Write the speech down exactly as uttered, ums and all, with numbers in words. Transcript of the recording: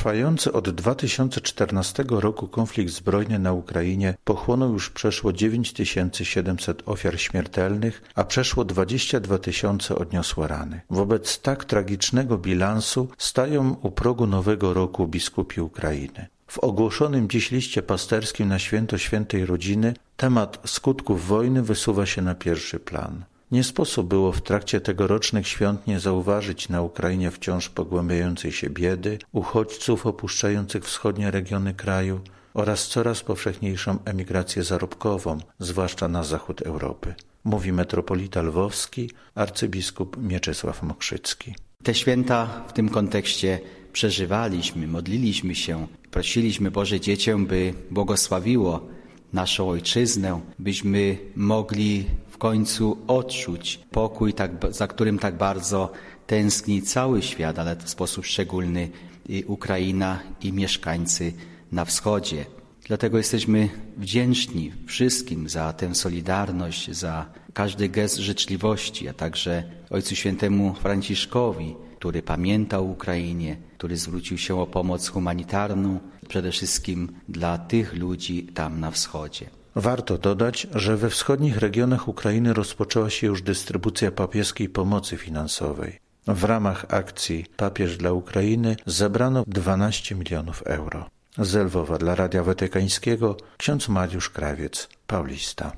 Trwający od dwa tysiące czternastego roku konflikt zbrojny na Ukrainie pochłonął już przeszło dziewięć tysięcy siedemset ofiar śmiertelnych, a przeszło dwadzieścia dwa tysiące odniosło rany. Wobec tak tragicznego bilansu stają u progu nowego roku biskupi Ukrainy. W ogłoszonym dziś liście pasterskim na święto Świętej Rodziny temat skutków wojny wysuwa się na pierwszy plan. Nie sposób było w trakcie tegorocznych świąt nie zauważyć na Ukrainie wciąż pogłębiającej się biedy, uchodźców opuszczających wschodnie regiony kraju oraz coraz powszechniejszą emigrację zarobkową, zwłaszcza na zachód Europy. Mówi metropolita lwowski, arcybiskup Mieczysław Mokrzycki. Te święta w tym kontekście przeżywaliśmy, modliliśmy się, prosiliśmy Boże Dziecię, by błogosławiło naszą ojczyznę, byśmy mogli w końcu odczuć pokój, tak, za którym tak bardzo tęskni cały świat, ale w sposób szczególny i Ukraina i mieszkańcy na wschodzie. Dlatego jesteśmy wdzięczni wszystkim za tę solidarność, za każdy gest życzliwości, a także Ojcu Świętemu Franciszkowi, który pamiętał o Ukrainie, który zwrócił się o pomoc humanitarną, przede wszystkim dla tych ludzi tam na wschodzie. Warto dodać, że we wschodnich regionach Ukrainy rozpoczęła się już dystrybucja papieskiej pomocy finansowej. W ramach akcji Papież dla Ukrainy zebrano dwanaście milionów euro. Z Lwowa dla Radia Watykańskiego ksiądz Mariusz Krawiec, Paulista.